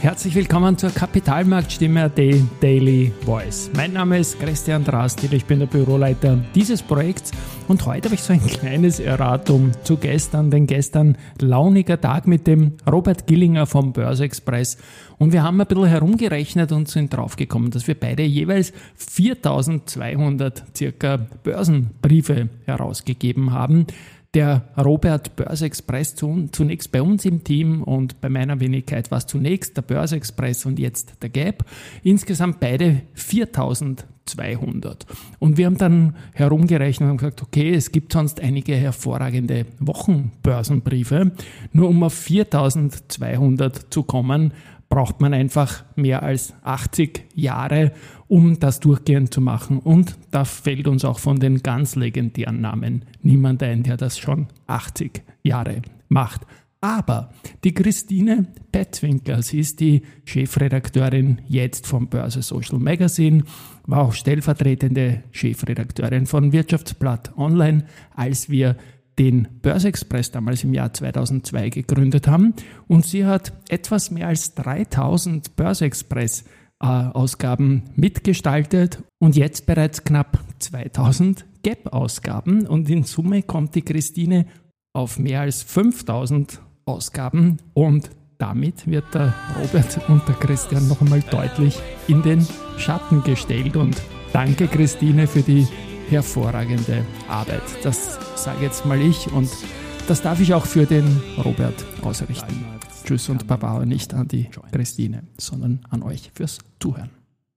Herzlich willkommen zur Kapitalmarktstimme Daily Voice. Mein Name ist Christian Drastil, ich bin der Büroleiter dieses Projekts und heute habe ich so ein kleines Erratum zu gestern, denn gestern launiger Tag mit dem Robert Gillinger vom Börse-Express und wir haben ein bisschen herumgerechnet und sind draufgekommen, dass wir beide jeweils 4200 circa Börsenbriefe herausgegeben haben. Der Robert Börse-Express zunächst bei uns im Team und bei meiner Wenigkeit war es zunächst der Börse-Express und jetzt der Gap. Insgesamt beide 4200. Und wir haben dann herumgerechnet und gesagt, okay, es gibt sonst einige hervorragende Wochenbörsenbriefe. Nur um auf 4200 zu kommen, braucht man einfach mehr als 80 Jahre, um das durchgehend zu machen. Und da fällt uns auch von den ganz legendären Namen niemand ein, der das schon 80 Jahre macht. Aber die Christine Petzwinkler, sie ist die Chefredakteurin jetzt vom Börse Social Magazine, war auch stellvertretende Chefredakteurin von Wirtschaftsblatt Online, als wir den Börse-Express damals im Jahr 2002 gegründet haben. Und sie hat etwas mehr als 3000 Börse-Express-Ausgaben mitgestaltet und jetzt bereits knapp 2000 Gap-Ausgaben. Und in Summe kommt die Christine auf mehr als 5000 Ausgaben und damit wird der Robert und der Christian noch einmal deutlich in den Schatten gestellt. Und danke, Christine, für die hervorragende Arbeit. Das sage jetzt mal ich und das darf ich auch für den Robert ausrichten. Tschüss und Baba, nicht an die Christine, sondern an euch fürs Zuhören.